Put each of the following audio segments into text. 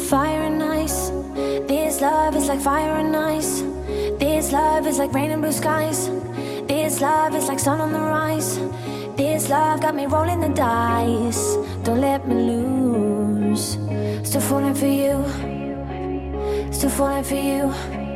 Fire and ice. This love is like fire and ice. This love is like rain and blue skies. This love is like sun on the rise. This love got me rolling the dice. Don't let me lose. Still falling for you. Still falling for you.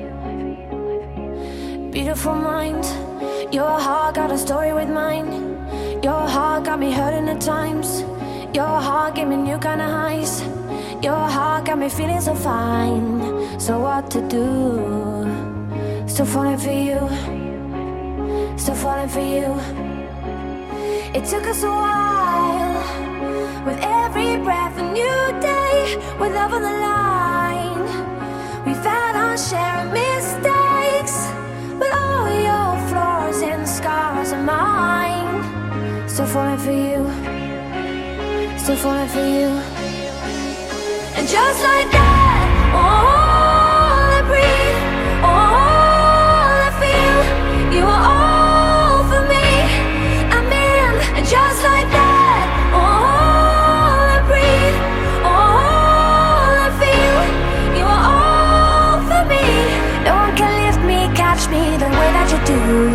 Beautiful mind. Your heart got a story with mine. Your heart got me hurting at times. Your heart gave me new kind of highs. Your heart got me feeling so fine. So what to do? Still falling for you. Still falling for you. It took us a while. With every breath a new day. With love on the line. We've had our share of mistakes. But all your flaws and scars are mine. Still falling for you. Still falling for you. And just like that, all I breathe, all I feel, you are all for me, I'm in. And just like that, all I breathe, all I feel, you are all for me. No one can lift me, catch me the way that you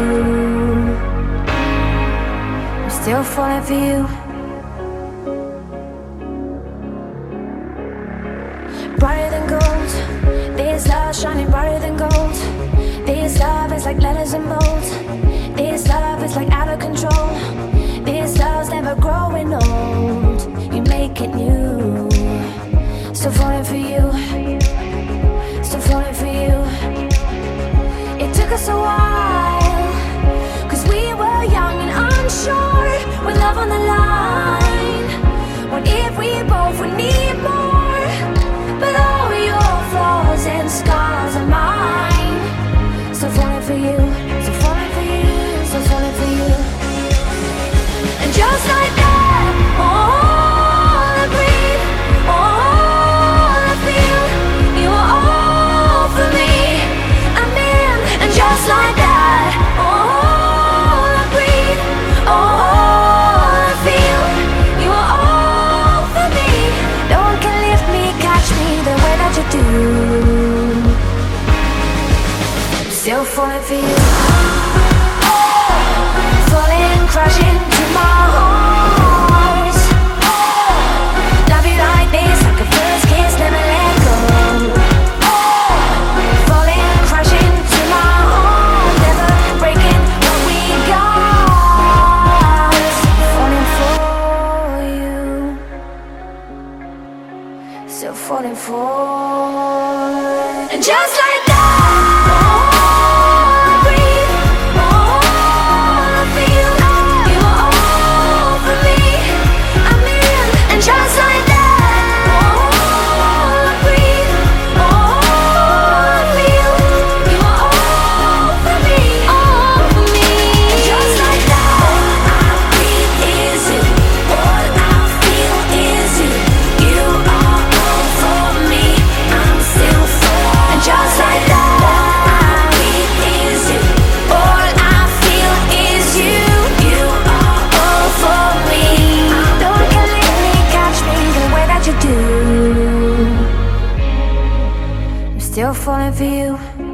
do. I'm still falling for you. Brighter than gold. This love shining brighter than gold. This love is like letters in bold. This love is like out of control. This love's never growing old. You make it new. Still falling for you. Still falling for you. It took us a while, 'cause we were young and unsure. With love on the line. What if we both would need more? But all your flaws and scars are mine. Still falling for you. Still falling for you. Still falling for you. And just like that, all I breathe, all I feel, you are all for me, I'm in. And just like that, all I breathe, all I feel, you are all for me. No one can lift me, catch me the way that you do. Still falling for you. Falling, crashing to my heart. Love you like this, like a first kiss, never let go. Falling, crashing to my heart. Never breaking what we got. Falling for you. Still falling for. And just like that, all I breathe, all I feel, you are all for me, I'm in. And just like that, all I breathe, all I feel, you are all for me, all for me. And just like that, all I breathe is you, all I feel is you, you are all for me, I'm still for. And just like that, all I breathe is you, all I feel is you, you are all for me. No one can let me, catch me the way that you do. I'm still falling for you.